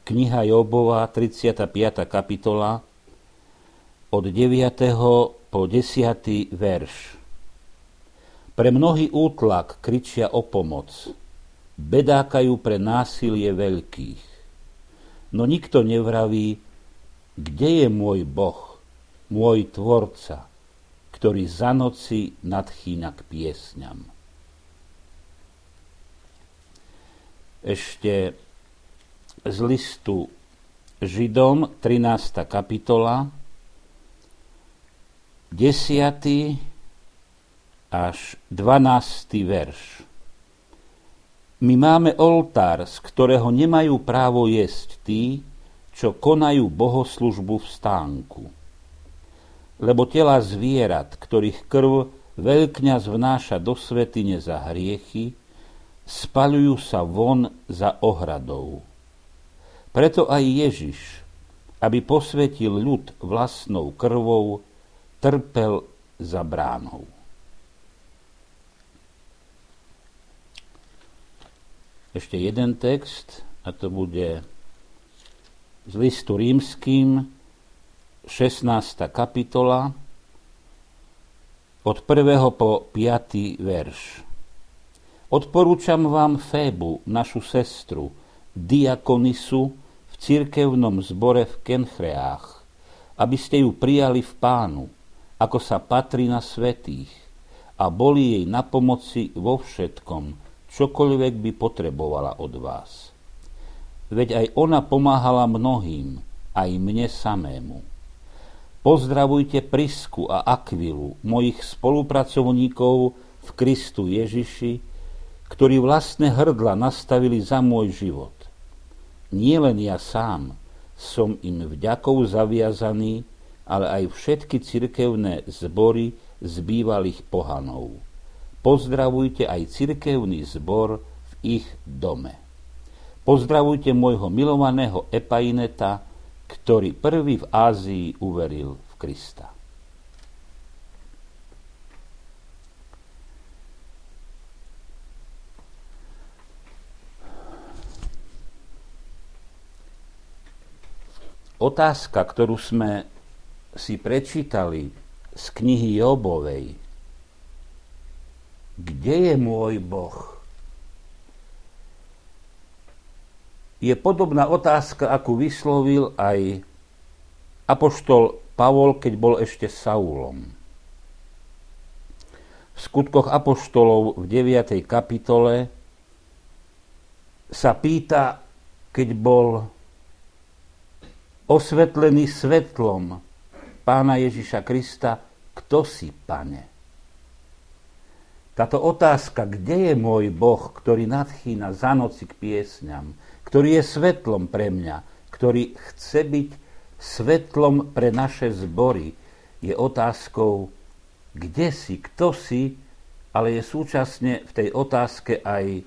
Kniha Jobova, 35. kapitola, od 9. po 10. verš. Pre mnohý útlak kričia o pomoc, bedákajú pre násilie veľkých. No nikto nevraví, kde je môj Boh, môj Tvorca, ktorý za noci nadchýna k piesňam. Ešte z listu Židom, 13. kapitola, 10. až 12. verš. My máme oltár, z ktorého nemajú právo jesť tí, čo konajú bohoslužbu v stánku. Lebo tela zvierat, ktorých krv veľkňaz vnáša do svätyne za hriechy, spaľujú sa von za ohradou. Preto aj Ježiš, aby posvetil ľud vlastnou krvou, trpel za bránou. Ešte jeden text, a to bude z listu Rímskym, 16. kapitola, od 1. po 5. verš. Odporúčam vám Fébu, našu sestru, diakonisu v cirkevnom zbore v Kenchreách, aby ste ju prijali v Pánu, ako sa patrí na svätých, a boli jej na pomoci vo všetkom, čokoľvek by potrebovala od vás. Veď aj ona pomáhala mnohým, aj mne samému. Pozdravujte Prisku a Akvilu, mojich spolupracovníkov v Kristu Ježiši, ktorí vlastné hrdla nastavili za môj život. Nie len ja sám som im vďakou zaviazaný, ale aj všetky cirkevné zbory z bývalých pohanov. Pozdravujte aj cirkevný zbor v ich dome. Pozdravujte môjho milovaného Epaineta, ktorý prvý v Ázii uveril v Krista. Otázka, ktorú sme si prečítali z knihy Jobovej, kde je môj Boh, je podobná otázka, akú vyslovil aj apoštol Pavol, keď bol ešte Saulom. V Skutkoch apoštolov v 9. kapitole sa pýta, keď bol osvetlený svetlom Pána Ježiša Krista, kto si, Pane? Táto otázka, kde je môj Boh, ktorý nadchýna za noci k piesňam, ktorý je svetlom pre mňa, ktorý chce byť svetlom pre naše zbory, je otázkou, kde si, kto si, ale je súčasne v tej otázke aj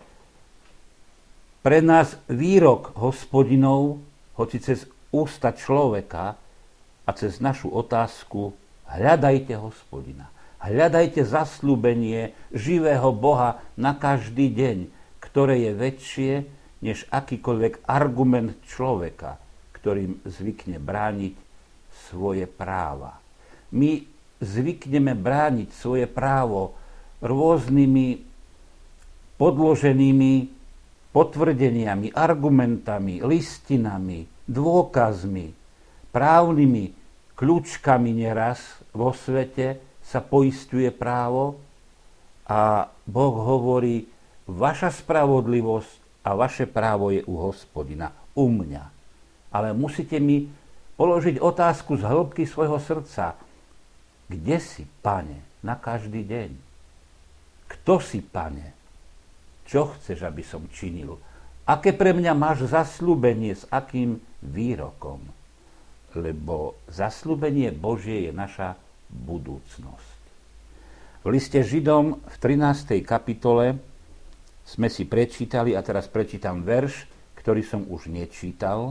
pre nás výrok Hospodinov, hoci cez ústa človeka a cez našu otázku: hľadajte Hospodina, hľadajte zasľúbenie živého Boha na každý deň, ktoré je väčšie než akýkoľvek argument človeka, ktorým zvykne brániť svoje práva. My zvykneme brániť svoje právo rôznymi podloženými potvrdeniami, argumentami, listinami, dôkazmi, právnymi kľúčkami. Neraz vo svete sa poisťuje právo a Boh hovorí: vaša spravodlivosť a vaše právo je u Hospodina, u mňa. Ale musíte mi položiť otázku z hĺbky svojho srdca: kde si, Pane, na každý deň? Kto si, Pane? Čo chceš, aby som činil? Aké pre mňa máš zasľúbenie, s akým výrokom? Lebo zasľúbenie Božie je naša budúcnosť. V liste Židom v 13. kapitole sme si prečítali, a teraz prečítam verš, ktorý som už nečítal.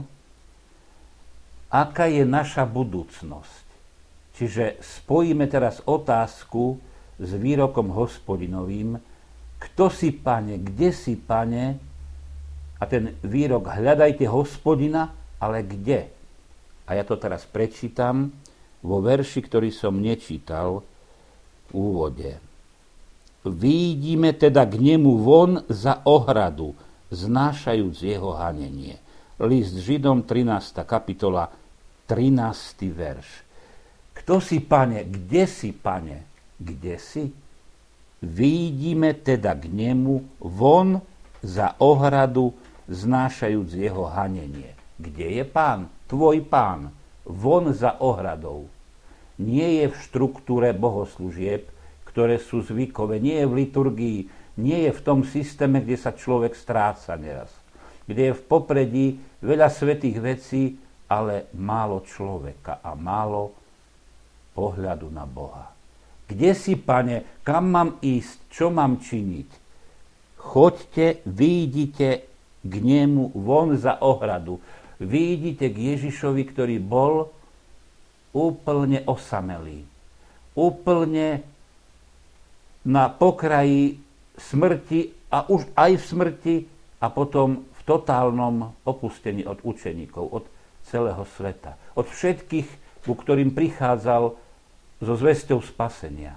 Aká je naša budúcnosť? Čiže spojíme teraz otázku s výrokom Hospodinovým: kto si, Pane, kde si, Pane? A ten výrok hľadajte Hospodina, ale kde? A ja to teraz prečítam vo verši, ktorý som nečítal v úvode. Výjdime teda k nemu von za ohradu, znášajúc jeho hanenie. List Židom, 13. kapitola, 13. verš. Kto si, Pane? Kde si, Pane? Kde si? Výjdime teda k nemu von za ohradu, znášajúc jeho hanenie. Kde je Pán? Tvoj Pán. Von za ohradou. Nie je v štruktúre bohoslúžieb, ktoré sú zvykové, nie je v liturgii, nie je v tom systéme, kde sa človek stráca neraz. Kde je v popredí veľa svätých vecí, ale málo človeka a málo pohľadu na Boha. Kde si, Pane, kam mám ísť, čo mám činiť? Choďte, výjdite k nemu von za ohradu. Výjdite k Ježišovi, ktorý bol úplne osamelý. Úplne na pokraji smrti a už aj v smrti a potom v totálnom opustení od učeníkov, od celého sveta. Od všetkých, ku ktorým prichádzal so zvesťou spasenia.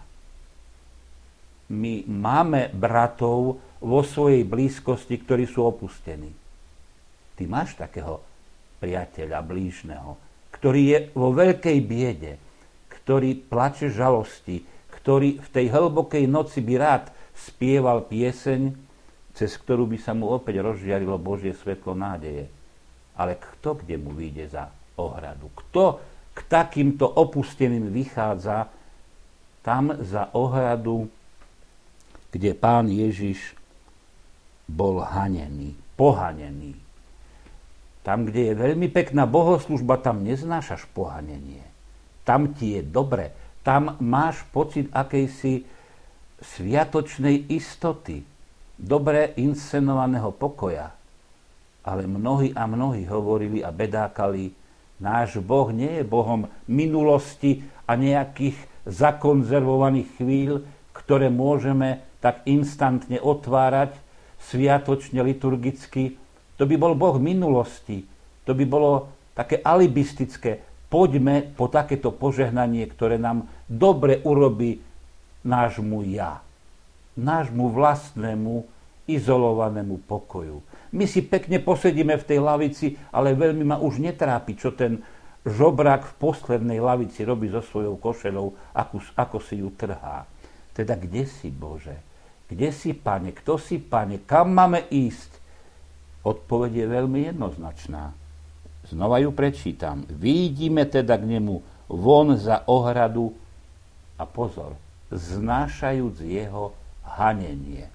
My máme bratov vo svojej blízkosti, ktorí sú opustení. Ty máš takého priateľa blížneho, ktorý je vo veľkej biede, ktorý plače žalosti, ktorý v tej hlbokej noci by rád spieval pieseň, cez ktorú by sa mu opäť rozžiarilo Božie svetlo nádeje. Ale kto kde mu vyjde za ohradu? Kto k takýmto opusteným vychádza tam za ohradu, kde Pán Ježiš bol hanený, pohanený. Tam, kde je veľmi pekná bohoslužba, tam neznášaš pohanenie. Tam ti je dobre. Tam máš pocit akejsi sviatočnej istoty, dobre inscenovaného pokoja. Ale mnohí a mnohí hovorili a bedákali, náš Boh nie je Bohom minulosti a nejakých zakonzervovaných chvíľ, ktoré môžeme tak instantne otvárať, sviatočne, liturgicky. To by bol Boh minulosti. To by bolo také alibistické. Poďme po takéto požehnanie, ktoré nám dobre urobí nášmu ja. Nášmu vlastnému, izolovanému pokoju. My si pekne posedíme v tej lavici, ale veľmi ma už netrápi, čo ten žobrák v poslednej lavici robí so svojou košelou, ako si ju trhá. Teda kde si, Bože? Kde si, Pane? Kto si, Pane? Kam máme ísť? Odpoveď je veľmi jednoznačná. Znova ju prečítam. Výjdime teda k nemu von za ohradu a pozor, znášajúc jeho hanenie.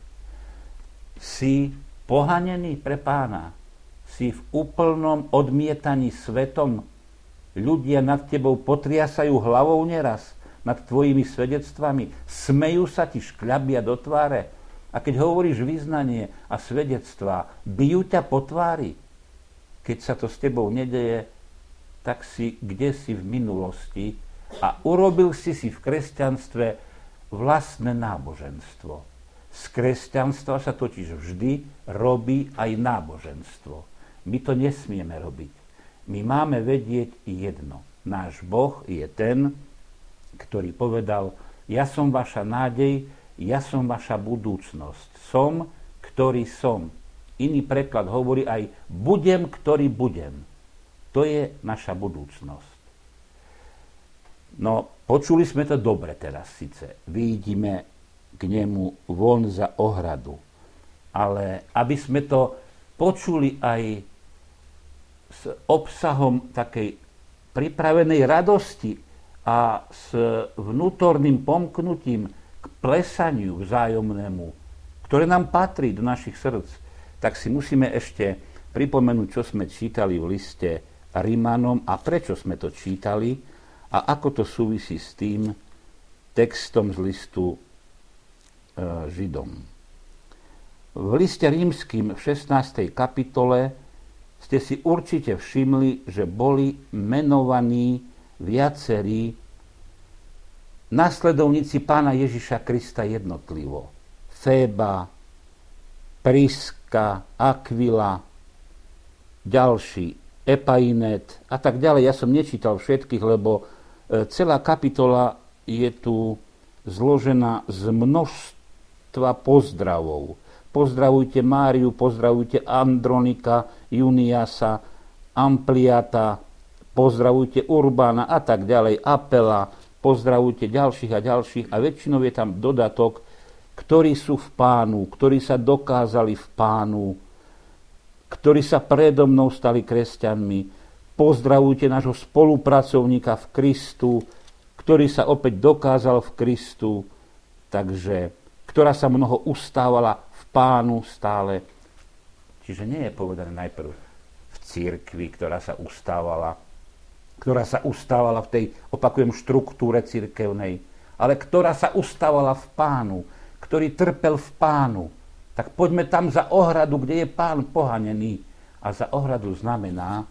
Si pohanený pre Pána? Si v úplnom odmietaní svetom? Ľudia nad tebou potriasajú hlavou neraz, nad tvojimi svedectvami, smejú sa ti, škľabia do tváre. A keď hovoríš vyznanie a svedectvá, bijú ťa po tvári. Keď sa to s tebou nedeje, tak si kdesi v minulosti a urobil si v kresťanstve vlastné náboženstvo. Z kresťanstva sa totiž vždy robí aj náboženstvo. My to nesmieme robiť. My máme vedieť jedno. Náš Boh je ten, ktorý povedal, ja som vaša nádej, ja som vaša budúcnosť. Som, ktorý som. Iný preklad hovorí aj budem, ktorý budem. To je naša budúcnosť. No, počuli sme to dobre teraz síce. Vyjdime k nemu von za ohradu. Ale aby sme to počuli aj s obsahom takej pripravenej radosti a s vnútorným pomknutím k plesaniu vzájomnému, ktoré nám patrí do našich srdc, tak si musíme ešte pripomenúť, čo sme čítali v liste Rimanom a prečo sme to čítali a ako to súvisí s tým textom z listu Židom. V liste Rímskym v 16. kapitole ste si určite všimli, že boli menovaní viacerí nasledovníci Pána Ježiša Krista jednotlivo. Féba, Priska, Akvila, ďalší Epainet a tak ďalej. Ja som nečítal všetkých, lebo celá kapitola je tu zložená z množstva pozdravov. Pozdravujte Máriu, pozdravujte Andronika, Juniasa, Ampliata, pozdravujte Urbána a tak ďalej, Apela, pozdravujte ďalších a ďalších a väčšinou je tam dodatok, ktorí sú v Pánu, ktorí sa dokázali v Pánu, ktorí sa predo mnou stali kresťanmi. Pozdravujte nášho spolupracovníka v Kristu, ktorý sa opäť dokázal v Kristu, takže, ktorá sa mnoho ustávala v Pánu stále. Čiže nie je povedané najprv v cirkvi, ktorá sa ustávala v tej, opakujem, štruktúre cirkevnej, ale ktorá sa ustávala v Pánu, ktorý trpel v Pánu. Tak poďme tam za ohradu, kde je Pán pohanený. A za ohradu znamená,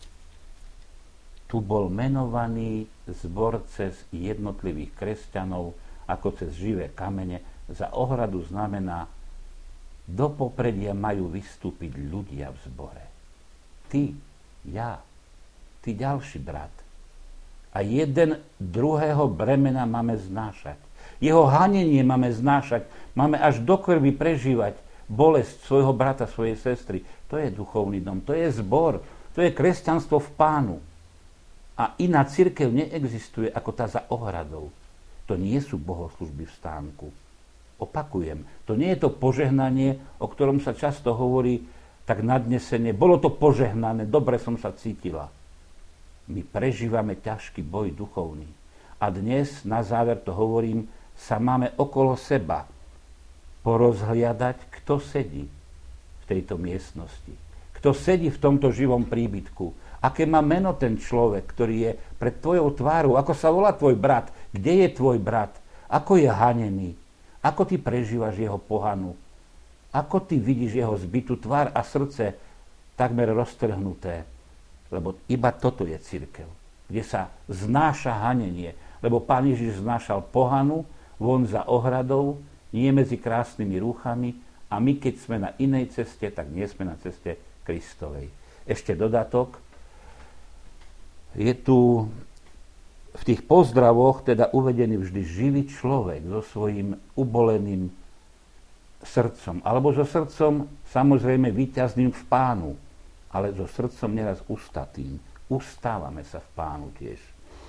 tu bol menovaný zbor cez jednotlivých kresťanov, ako cez živé kamene. Za ohradu znamená, do popredia majú vystúpiť ľudia v zbore. Ty, ja, ty ďalší brat. A jeden druhého bremena máme znášať. Jeho hanenie máme znášať, máme až do krvi prežívať bolesť svojho brata, svojej sestry. To je duchovný dom, to je zbor, to je kresťanstvo v Pánu. A iná cirkev neexistuje ako tá za ohradou. To nie sú bohoslužby v stánku. Opakujem, to nie je to požehnanie, o ktorom sa často hovorí tak nadnesene. Bolo to požehnané, dobre som sa cítila. My prežívame ťažký boj duchovný. A dnes, na záver to hovorím, sa máme okolo seba porozhliadať, kto sedí v tejto miestnosti. Kto sedí v tomto živom príbytku. Aké má meno ten človek, ktorý je pred tvojou tvárou. Ako sa volá tvoj brat? Kde je tvoj brat? Ako je hanený? Ako ty prežívaš jeho pohanu? Ako ty vidíš jeho zbitú tvár a srdce takmer roztrhnuté? Lebo iba toto je cirkev, kde sa znáša hanenie. Lebo Pán Ježiš znášal pohanu von za ohradou, nie medzi krásnymi rúchami a my, keď sme na inej ceste, tak nie sme na ceste Kristovej. Ešte dodatok. Je tu v tých pozdravoch teda uvedený vždy živý človek so svojím uboleným srdcom. Alebo so srdcom samozrejme víťazným v Pánu, ale so srdcom neraz ustatým. Ustávame sa v Pánu tiež.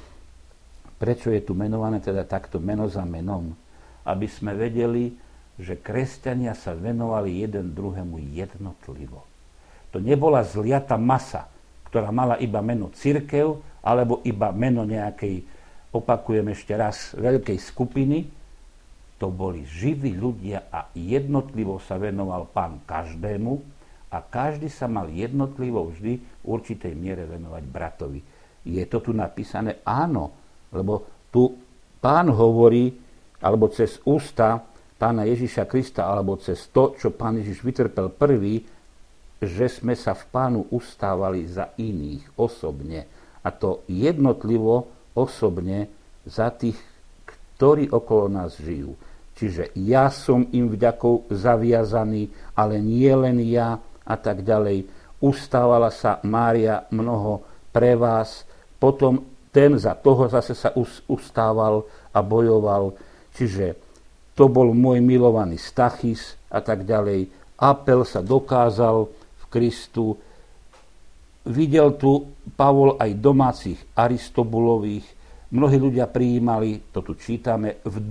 Prečo je tu menované teda takto meno za menom? Aby sme vedeli, že kresťania sa venovali jeden druhému jednotlivo. To nebola zliata masa, ktorá mala iba meno cirkev, alebo iba meno nejakej, opakujem ešte raz, veľkej skupiny. To boli živí ľudia a jednotlivo sa venoval Pán každému a každý sa mal jednotlivo vždy v určitej miere venovať bratovi. Je to tu napísané? Áno. Lebo tu Pán hovorí, alebo cez ústa Pána Ježiša Krista, alebo cez to, čo Pán Ježiš vytrpel prvý, že sme sa v Pánu ustávali za iných osobne. A to jednotlivo osobne za tých, ktorí okolo nás žijú. Čiže ja som im vďakou zaviazaný, ale nie len ja a tak ďalej. Ustávala sa Mária mnoho pre vás, potom ten za toho zase sa ustával a bojoval. Čiže to bol môj milovaný Stachys a tak ďalej. Apel sa dokázal v Kristu. Videl tu Pavol aj domácich Aristobulových. Mnohí ľudia prijímali, to tu čítame, v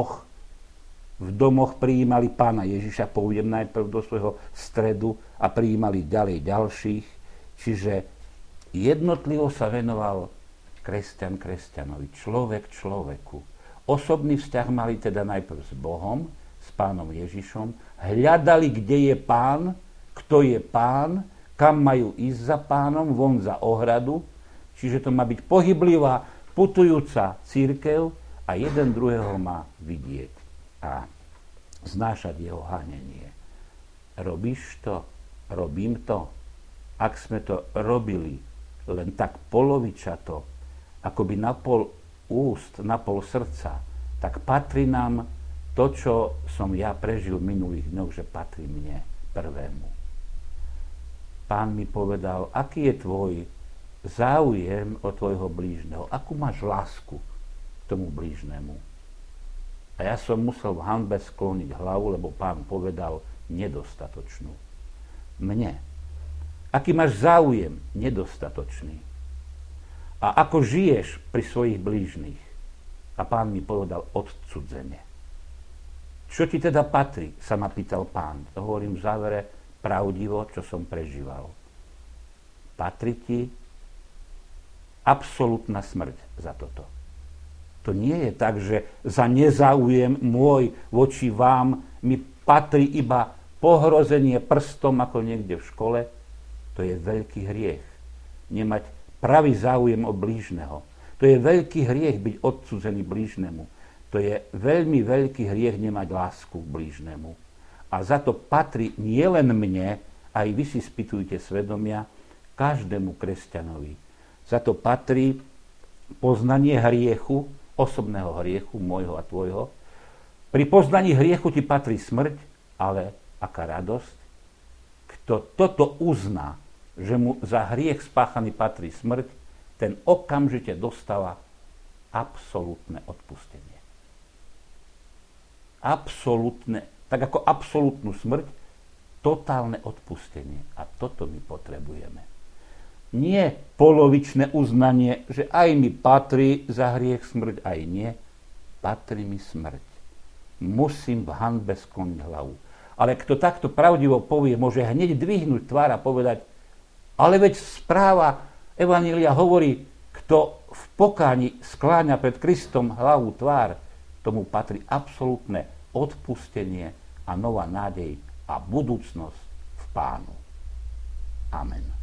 domoch prijímali Pána Ježiša, pôjdem najprv do svojho stredu a prijímali ďalej ďalších. Čiže jednotlivo sa venoval kresťan kresťanovi, človek človeku. Osobný vzťah mali teda najprv s Bohom, s Pánom Ježišom, hľadali, kde je Pán, kto je Pán, kam majú ísť za Pánom, von za ohradu, čiže to má byť pohyblivá, putujúca cirkev a jeden druhého má vidieť a znášať jeho hanenie. Robíš to? Robím to? Ak sme to robili len tak polovičato, akoby na pol úst, na pol srdca, tak patrí nám to, čo som ja prežil v minulých dňoch, že patrí mne prvému. Pán mi povedal, aký je tvoj záujem o tvojho blížneho, akú máš lásku k tomu blížnemu. A ja som musel v hanbe skloniť hlavu, lebo Pán povedal nedostatočnú. Mne. Aký máš záujem? Nedostatočný. A ako žiješ pri svojich blížnych? A Pán mi povedal odcudzenie. Čo ti teda patrí? Sa ma pýtal Pán. To hovorím v závere pravdivo, čo som prežíval. Patrí ti absolútna smrť za toto. To nie je tak, že za nezáujem môj voči vám mi patrí iba pohrozenie prstom ako niekde v škole. To je veľký hriech. Nemať pravý záujem o blížneho. To je veľký hriech byť odsúzený blížnemu. To je veľmi veľký hriech nemať lásku k blížnemu. A za to patrí nielen mne, aj vy si spýtujte svedomia, každému kresťanovi. Za to patrí poznanie hriechu, osobného hriechu, môjho a tvojho. Pri poznaní hriechu ti patrí smrť, ale aká radosť. Kto toto uzná, že mu za hriech spáchaný patrí smrť, ten okamžite dostáva absolútne odpustenie. Absolútne, tak ako absolútnu smrť, totálne odpustenie. A toto my potrebujeme. Nie polovičné uznanie, že aj mi patrí za hriech smrť, aj nie. Patrí mi smrť. Musím v hanbe skloniť hlavu. Ale kto takto pravdivo povie, môže hneď dvihnúť tvár a povedať, ale veď správa Evanjelia hovorí, kto v pokáni skláňa pred Kristom hlavu tvár, tomu patrí absolútne odpustenie a nová nádej a budúcnosť v Pánu. Amen.